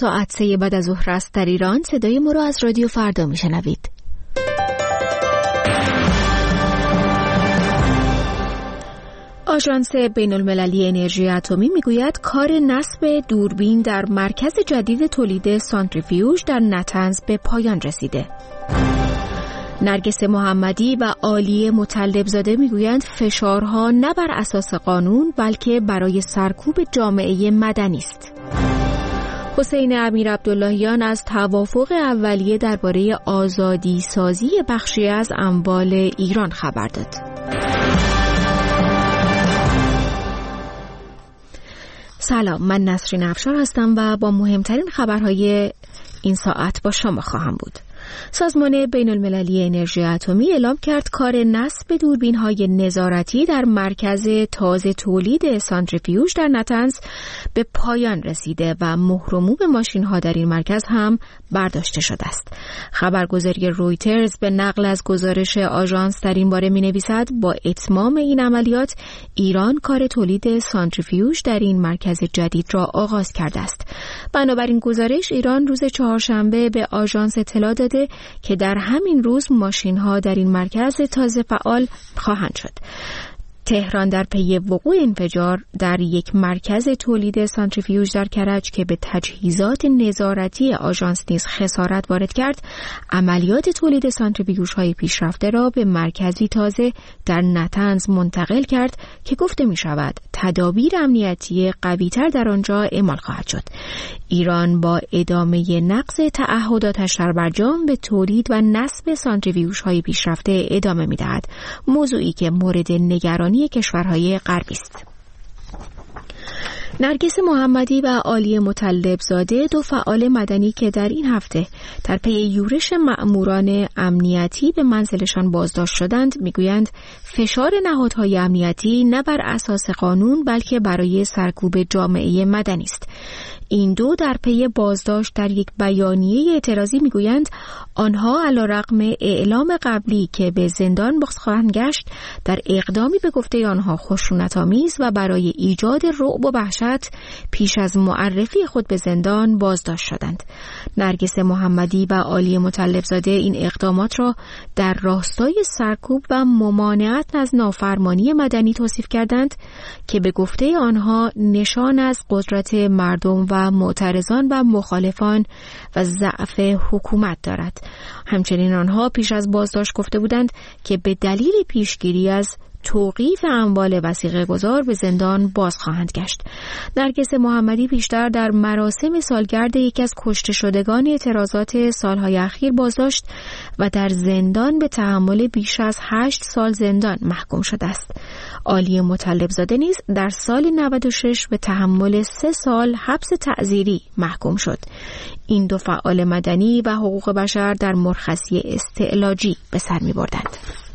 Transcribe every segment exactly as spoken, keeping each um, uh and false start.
ساعت سه بعد از ظهر است در ایران. صدای ما را از رادیو فردا میشنوید. آژانس بین‌المللی انرژی اتمی میگوید کار نصب دوربین در مرکز جدید تولید سانتریفیوژ در نتنز به پایان رسیده. نرگس محمدی و عالیه مطلبزاده میگویند فشارها نه بر اساس قانون بلکه برای سرکوب جامعه مدنی است. حسین امیرعبداللهیان از توافق اولیه درباره آزادی سازی بخشی از اموال ایران خبر داد. سلام، من نسرین افشار هستم و با مهمترین خبرهای این ساعت با شما خواهم بود. سازمان بین‌المللی انرژی اتمی اعلام کرد کار نصب دوربین‌های نظارتی در مرکز تازه تولید سانتریفیوژ در نتنز به پایان رسیده و مهر و موم ماشین‌ها در این مرکز هم برداشته شده است. خبرگزاری رویترز به نقل از گزارش آژانس در این باره می‌نویسد با اتمام این عملیات ایران کار تولید سانتریفیوژ در این مرکز جدید را آغاز کرده است. بنابراین گزارش ایران روز چهارشنبه به آژانس اطلاع داده که در همین روز ماشین‌ها در این مرکز تازه فعال خواهند شد. تهران در پی وقوع انفجار در یک مرکز تولید سانتریفیوژ در کرج که به تجهیزات نظارتی آژانس نیز خسارت وارد کرد، عملیات تولید سانتریفیوژهای پیشرفته را به مرکزی تازه در نتنز منتقل کرد که گفته می شود تدابیر امنیتی قوی‌تر در آنجا اعمال خواهد شد. ایران با ادامه نقض تعهداتش در برجام به تولید و نصب سانتریفیوژهای پیشرفته ادامه می دهد، موضوعی که مورد نگرانی کشورهای غربی است. نرگس محمدی و عالیه مطلبزاده، دو فعال مدنی که در این هفته در پی یورش مأموران امنیتی به منزلشان بازداشت شدند، میگویند فشار نهادهای امنیتی نه بر اساس قانون بلکه برای سرکوب جامعه مدنی است. این دو در پی بازداشت در یک بیانیه اعتراضی میگویند آنها علیرغم اعلام قبلی که به زندان باز خواهند گشت، در اقدامی به گفته آنها خشونت‌آمیز و برای ایجاد رعب و وحشت پیش از معرفی خود به زندان بازداشت شدند. نرگس محمدی و عالیه مطلبزاده این اقدامات را در راستای سرکوب و ممانعت از نافرمانی مدنی توصیف کردند که به گفته آنها نشان از قدرت مردم و معترضان و مخالفان و ضعف حکومت دارد. همچنین آنها پیش از بازداشت گفته بودند که به دلیل پیشگیری از توقیف اموال وثیقه گذار به زندان باز خواهند گشت. نرگس محمدی پیشتر در مراسم سالگرد یکی از کشته شدگان اعتراضات سالهای اخیر بازداشت و در زندان به تحمل بیش از هشت سال زندان محکوم شده است. عالیه مطلبزاده نیز در سال نود و شش به تحمل سه سال حبس تعزیری محکوم شد. این دو فعال مدنی و حقوق بشر در مرخصی استعلاجی به سر می بردند.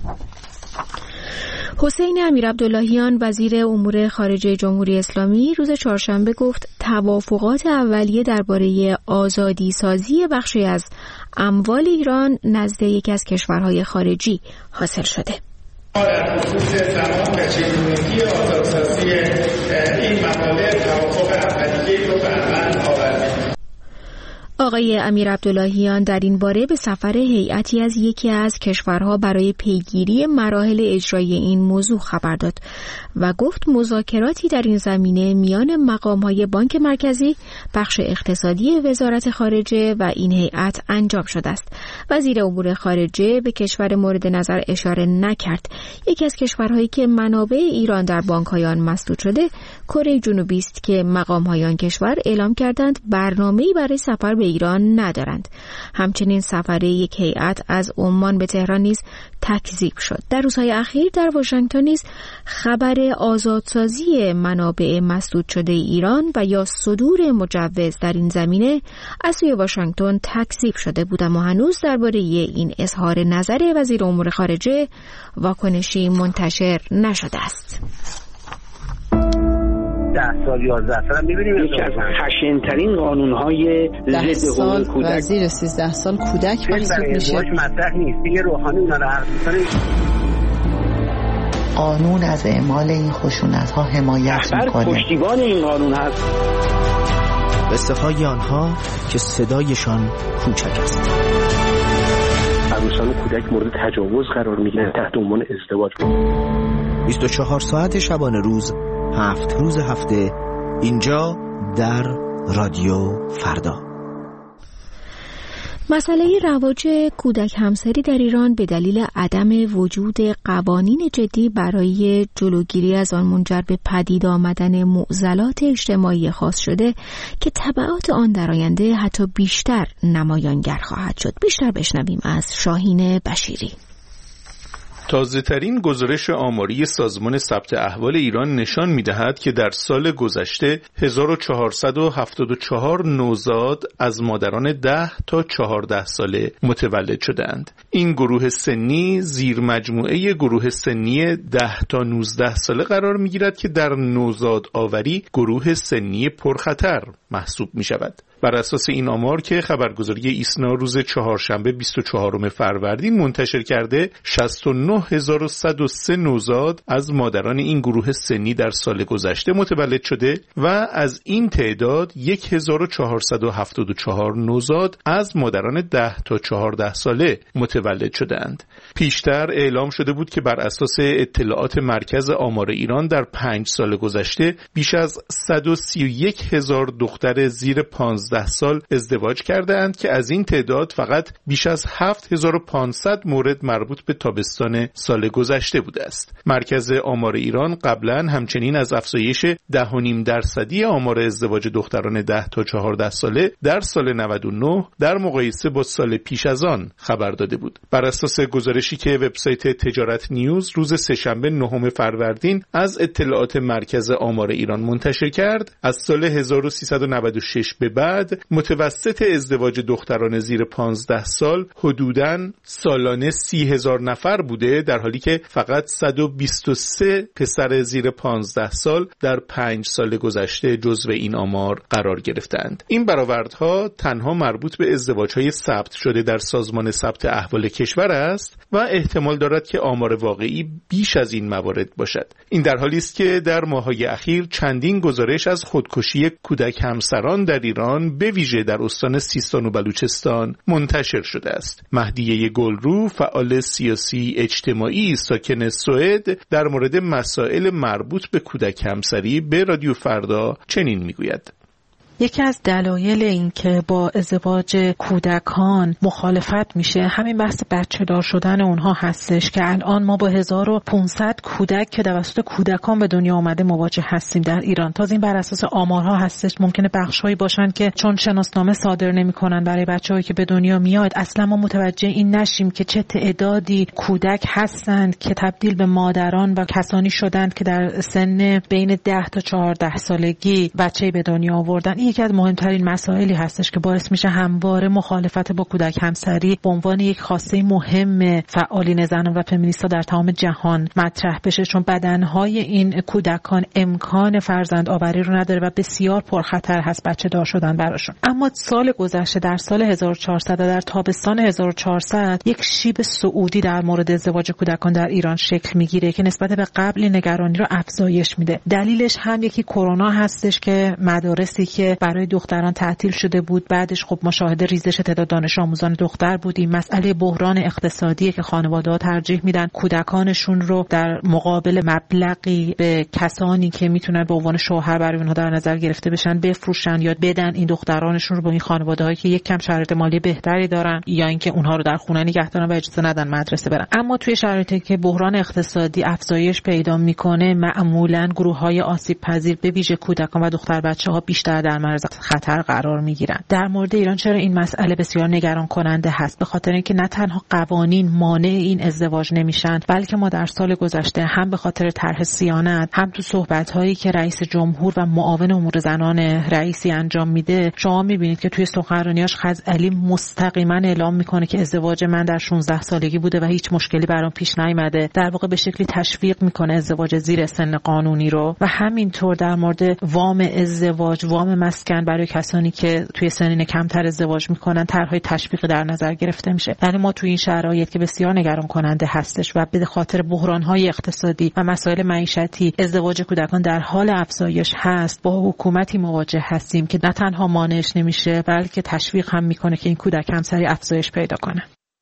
حسین امیرعبداللهیان وزیر امور خارجه جمهوری اسلامی روز چهارشنبه گفت توافقات اولیه درباره آزادی سازی بخشی از اموال ایران نزد یکی از کشورهای خارجی حاصل شده. در خصوص زمان و چگونگی آزادسازی این مقاله توافق اولیه رو به عمل آوردیم. آقای امیرعبداللهیان در این باره به سفر هیئتی از یکی از کشورها برای پیگیری مراحل اجرایی این موضوع خبر داد و گفت مذاکراتی در این زمینه میان مقام‌های بانک مرکزی، بخش اقتصادی وزارت خارجه و این هیئت انجام شده است. وزیر امور خارجه به کشور مورد نظر اشاره نکرد. یکی از کشورهایی که منابع ایران در بانک‌های آن مسدود شده، کره جنوبی است که مقام‌های آن کشور اعلام کردند برنامه‌ای برای سفر به ایران ندارند. همچنین سفر یک هیئت از عمان به تهران نیز تکذیب شد. در روزهای اخیر در واشنگتن نیز خبر آزادسازی منابع مسدود شده ایران و یا صدور مجوز در این زمینه از سوی واشنگتن تکذیب شده بود، اما هنوز درباره این اظهار نظر وزیر امور خارجه واکنشی منتشر نشده است. ده سال یازده سال می‌بینیم یکی از خشن‌ترین قانون‌های ضد حقوق کودک و زیر سیزده سال کودک محسوب میشه. مطرح نیست دیگه. روحانی اونا رو حرف می‌زنه. قانون از اعمال این خشونت‌ها حمایت می‌کنه. پشتیبان این قانون هست. قصه های آنها که صدایشان کوچک است. عروسان و کودک مورد تجاوز قرار میگیرن تحت عنوان ازدواج. بیست و چهار ساعت شبانه روز، هفت روز هفته، اینجا در رادیو فردا. مسئله رواج کودک همسری در ایران به دلیل عدم وجود قوانین جدی برای جلوگیری از آن منجر به پدید آمدن معضلات اجتماعی خاص شده که تبعات آن در آینده حتی بیشتر نمایانگر خواهد شد. بیشتر بشنویم از شاهین بشیری. تازه‌ترین گزارش آماری سازمان ثبت احوال ایران نشان می‌دهد که در سال گذشته هزار و چهارصد و هفتاد و چهار نوزاد از مادران ده تا چهارده ساله متولد شدند. این گروه سنی زیر مجموعه گروه سنی ده تا نوزده ساله قرار می‌گیرد که در نوزاد آوری گروه سنی پرخطر محسوب می‌شود. بر اساس این آمار که خبرگزاری ایسنا روز چهارشنبه بیست و چهارم فروردین منتشر کرده، شصت و نه هزار و صد و سه نوزاد از مادران این گروه سنی در سال گذشته متولد شده و از این تعداد هزار و چهارصد و هفتاد و چهار نوزاد از مادران ده تا چهارده ساله متولد شدند. پیشتر اعلام شده بود که بر اساس اطلاعات مرکز آمار ایران در پنج سال گذشته بیش از صد و سی و یک هزار دختر زیر پانزده سال ازدواج کردند که از این تعداد فقط بیش از هفت هزار و پانصد مورد مربوط به تابستان سال گذشته بوده است. مرکز آمار ایران قبلا همچنین از افزایش ده و نیم درصدی آمار ازدواج دختران ده تا چهارده ساله در سال نود و نه در مقایسه با سال پیش از آن خبر داده بود. بر اساس گزارشی که وبسایت تجارت نیوز روز سه‌شنبه نهم فروردین از اطلاعات مرکز آمار ایران منتشر کرد، از سال هزار و سیصد و نود و شش به بعد متوسط ازدواج دختران زیر پانزده سال حدوداً سالانه سی هزار نفر بوده، در حالی که فقط صد و بیست و سه پسر زیر پانزده سال در پنج سال گذشته جزو این آمار قرار گرفتند. این برآوردها تنها مربوط به ازدواج‌های ثبت شده در سازمان ثبت احوال کشور است و احتمال دارد که آمار واقعی بیش از این موارد باشد. این در حالی است که در ماه‌های اخیر چندین گزارش از خودکشی کودک همسران در ایران به ویژه در استان سیستان و بلوچستان منتشر شده است. مهدیه گلرو، فعال سیاسی اجتماعی ساکن سوئد، در مورد مسائل مربوط به کودک همسری به رادیو فردا چنین میگوید: یکی از دلایل این که با ازدواج کودکان مخالفت میشه همین بحث بچه دار شدن اونها هستش که الان ما با هزار و پانصد کودک که توسط کودکان به دنیا آمده مواجه هستیم در ایران. تازه این بر اساس آمارها هستش. ممکنه بخشایی باشن که چون شناسنامه صادر نمیکنن برای بچه‌هایی که به دنیا میاد، اصلا ما متوجه این نشیم که چه تعدادی کودک هستند که تبدیل به مادران و کسانی شدند که در سن بین ده تا چهارده سالگی بچه‌ای به دنیا آوردن. یکی از مهمترین مسائلی هستش که باعث میشه همواره مخالفت با کودک همسری به عنوان یک خواسته مهم فعالین زنان و فمینیست‌ها در تمام جهان مطرح بشه، چون بدنهای این کودکان امکان فرزند آوری رو نداره و بسیار پرخطر هست بچه دار شدن براشون. اما سال گذشته در سال هزار و چهارصد در تابستان هزار و چهارصد یک شیب صعودی در مورد ازدواج کودکان در ایران شکل میگیره که نسبت به قبل نگرانی رو افزایش میده. دلیلش هم یکی کرونا هستش که مدارسی که برای دختران تعطیل شده بود، بعدش خب مشاهده ریزش تعداد دانش آموزان دختر بودیم. مسئله بحران اقتصادی که خانواده‌ها ترجیح میدن کودکانشون رو در مقابل مبلغی به کسانی که میتونن به عنوان شوهر برای اونها در نظر گرفته بشن بفروشن یا بدن این دخترانشون رو به این خانواده‌هایی که یک کم شرایط مالی بهتری دارن یا اینکه اونها رو در خونه نگه دارن و اجازه ندن مدرسه برن. اما توی شرایطی که بحران اقتصادی افزایش پیدا میکنه، معمولاً گروه‌های آسیب پذیر به ویژه کودکان و دختر بچه‌ها بیشتر در معرض خطر قرار میگیرن. در مورد ایران چرا این مسئله بسیار نگران کننده هست؟ به خاطر اینکه نه تنها قوانین مانع این ازدواج نمیشن، بلکه ما در سال گذشته هم به خاطر طرح صیانت، هم تو صحبت‌هایی که رئیس جمهور و معاون امور زنان رئیسی انجام میده، شما میبینید که توی سخنرانیاش خزعلی مستقیما اعلام میکنه که ازدواج من در شانزده سالگی بوده و هیچ مشکلی برام پیش نیامده. در واقع به شکلی تشویق میکنه ازدواج زیر سن قانونی رو. و همینطور در مورد وام ازدواج، وام مسکن برای کسانی که توی سنین کمتر ازدواج میکنن، طرحهای تشویقی در نظر گرفته میشه. یعنی ما توی این شرایط که بسیار نگران کننده هستش و به خاطر بحران‌های اقتصادی و مسائل معیشتی ازدواج کودکان در حال افزایش هست، با حکومتی مواجه هستیم که نه تنها مانعش نمیشه بلکه تشویق هم میکنه که این کودک همسری افزایش پیدا کنه.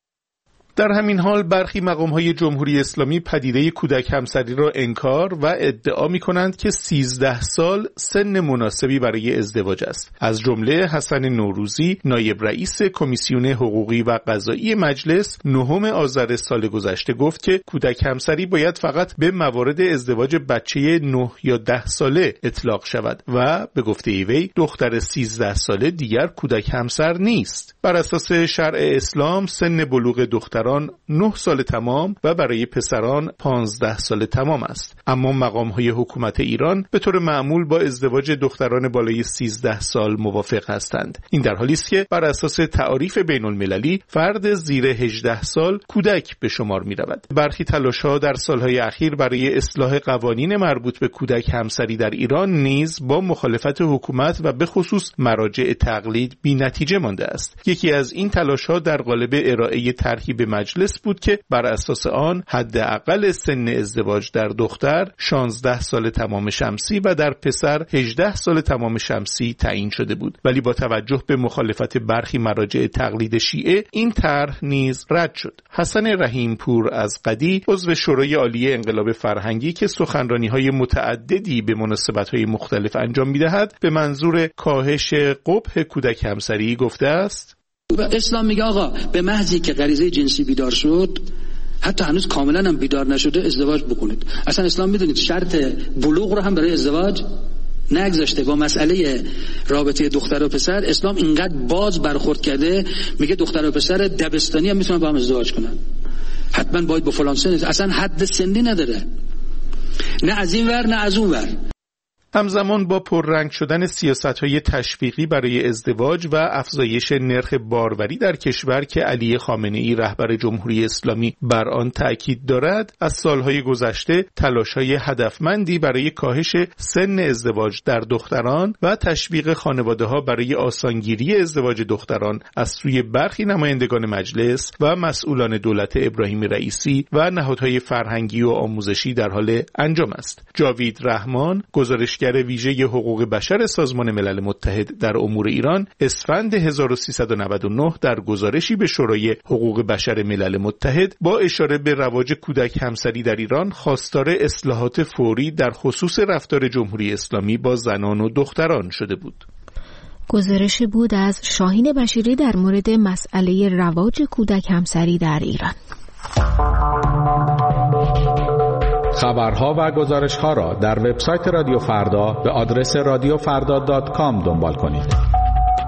در همین حال برخی مقام‌های جمهوری اسلامی پدیده کودک همسری را انکار و ادعا می‌کنند که سیزده سال سن مناسبی برای ازدواج است. از جمله حسن نوروزی، نایب رئیس کمیسیون حقوقی و قضایی مجلس، نهم آذر سال گذشته گفت که کودک همسری باید فقط به موارد ازدواج بچه نه یا ده ساله اطلاق شود و به گفته وی دختر سیزده ساله دیگر کودک همسر نیست. بر اساس شرع اسلام سن بلوغ دختر نه سال تمام و برای پسران پانزده سال تمام است. اما مقام‌های حکومت ایران به طور معمول با ازدواج دختران بالای سیزده سال موافق هستند. این در حالی است که بر اساس تعاریف بین المللی فرد زیر هجده سال کودک به شمار می رود. برخی تلاش‌ها در سالهای اخیر برای اصلاح قوانین مربوط به کودک همسری در ایران نیز با مخالفت حکومت و به خصوص مراجع تقلید بی نتیجه مانده است. یکی از این تلاش‌ها در قالب ارائه طرحی به مجلس بود که بر اساس آن حداقل سن ازدواج در دختر شانزده سال تمام شمسی و در پسر هجده سال تمام شمسی تعیین شده بود، ولی با توجه به مخالفت برخی مراجع تقلید شیعه این طرح نیز رد شد. حسن رحیمپور از قدی عضو شورای عالی انقلاب فرهنگی که سخنرانی‌های متعددی به مناسبت‌های مختلف انجام می‌دهد به منظور کاهش قبح کودک همسری گفته است: اسلام میگه آقا به محضی که غریزه جنسی بیدار شد، حتی هنوز کاملا هم بیدار نشده، ازدواج بکنید. اصلا اسلام میدونید شرط بلوغ رو هم برای ازدواج نگذاشته. با مسئله رابطه دختر و پسر اسلام اینقدر باز برخورد کرده، میگه دختر و پسر دبستانی هم میتونن با هم ازدواج کنن، حتما باید با فلان سن، اصلا حد سنی نداره، نه از این ور نه از اون ور. همزمان با پررنگ شدن سیاست‌های تشویقی برای ازدواج و افزایش نرخ باروری در کشور که علی خامنه‌ای رهبر جمهوری اسلامی بر آن تأکید دارد، از سالهای گذشته تلاش‌های هدفمندی برای کاهش سن ازدواج در دختران و تشویق خانواده‌ها برای آسانگیری ازدواج دختران از سوی برخی نمایندگان مجلس و مسئولان دولت ابراهیم رئیسی و نهادهای فرهنگی و آموزشی در حال انجام است. جاوید رحمان، گزارشگر ویژه حقوق بشر سازمان ملل متحد در امور ایران، اسفند هزار و سیصد و نود و نه در گزارشی به شورای حقوق بشر ملل متحد با اشاره به رواج کودک همسری در ایران خواستار اصلاحات فوری در خصوص رفتار جمهوری اسلامی با زنان و دختران شده بود. گزارشی بود از شاهین بشیری در مورد مسئله رواج کودک همسری در ایران. خبرها و گزارش‌ها را در وبسایت رادیو فردا به آدرس رادیو فردا دات کام دنبال کنید.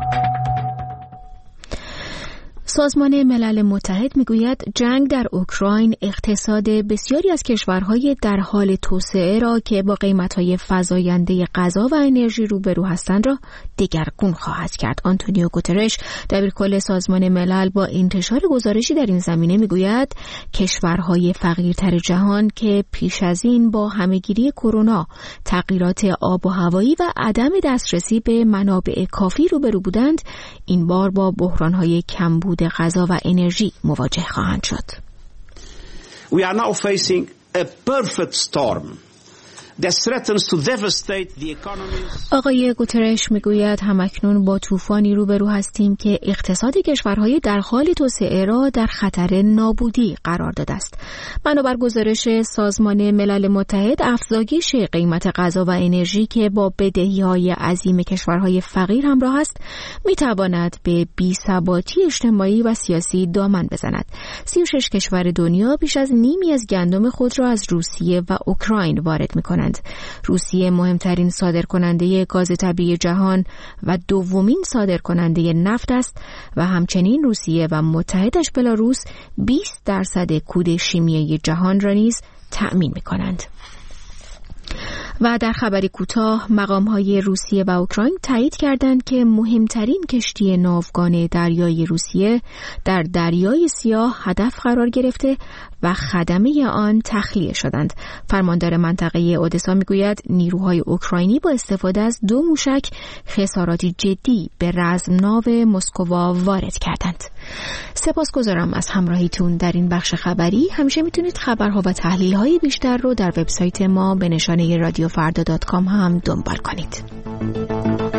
سازمان ملل متحد میگوید جنگ در اوکراین اقتصاد بسیاری از کشورهای در حال توسعه را که با قیمت‌های فزاینده غذا و انرژی روبرو هستند را دگرگون خواهد کرد. آنتونیو گوترش دبیرکل سازمان ملل با انتشار گزارشی در این زمینه میگوید کشورهای فقیرتر جهان که پیش از این با همه‌گیری کرونا، تغییرات آب و هوایی و عدم دسترسی به منابع کافی روبرو بودند، این بار با بحران‌های کمبود غذا و انرژی مواجه خواهند شد. We are now facing a perfect storm that threatens to devastate the economies. آقای گوترش میگوید همکنون با طوفانی روبرو هستیم که اقتصاد کشورهای در حال توسعه را در خطر نابودی قرار داده است. بنابر گزارش سازمان ملل متحد، افزایش قیمت غذا و انرژی که با بدهی‌های عظیم کشورهای فقیر همراه است، میتواند به بی‌ثباتی اجتماعی و سیاسی دامن بزند. سی و شش کشور دنیا بیش از نیمی از گندم خود را از روسیه و اوکراین وارد می‌کنند. روسیه مهمترین صادرکننده گاز طبیعی جهان و دومین صادرکننده نفت است و همچنین روسیه و متحدش بلاروس بیست درصد کود شیمیایی جهان را نیز تأمین می‌کنند. و در خبری کوتاه مقام‌های روسیه و اوکراین تایید کردند که مهمترین کشتی ناوگان دریایی روسیه در دریای سیاه هدف قرار گرفته و خدمه آن تخلیه شدند. فرماندار منطقه اودسا میگوید نیروهای اوکراینی با استفاده از دو موشک خساراتی جدی به رزمناو مسکوا وارد کردند. سپاسگزارم از همراهیتون در این بخش خبری. همیشه میتونید خبرها و تحلیل‌های بیشتر رو در وبسایت ما به نشانه رادیو فردا دات کام هم دنبال کنید.